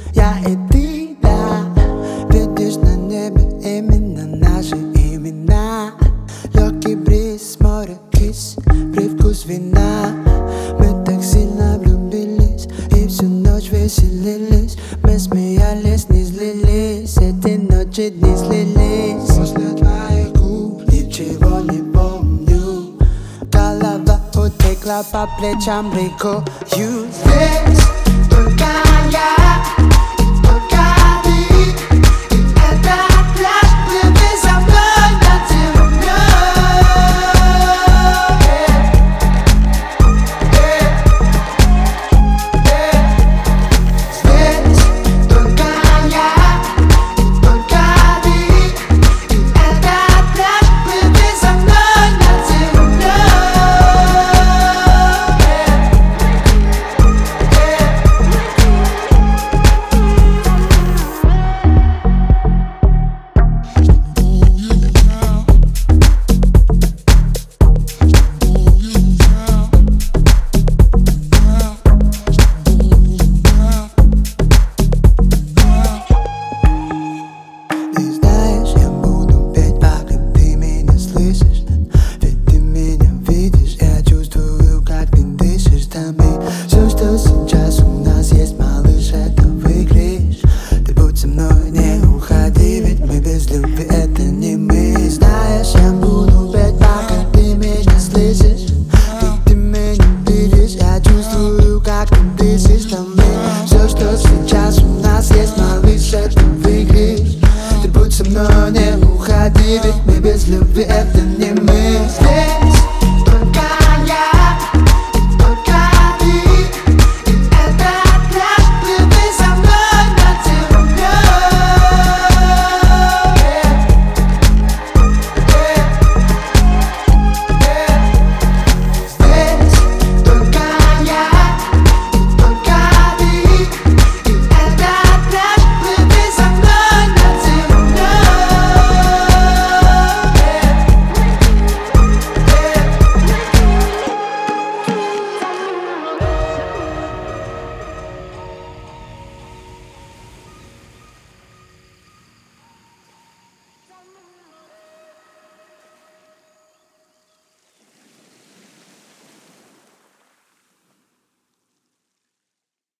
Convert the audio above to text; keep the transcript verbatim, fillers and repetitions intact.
Я и ты, да. Видишь на небе именно наши имена. Легкий бриз, море, кис, привкус вина. Мы так сильно влюбились и всю ночь веселились. Мы смеялись, не злились, эти ночи не слились. После твоих губ ничего не помню. Голова утекла по плечам рекою. Здесь только я.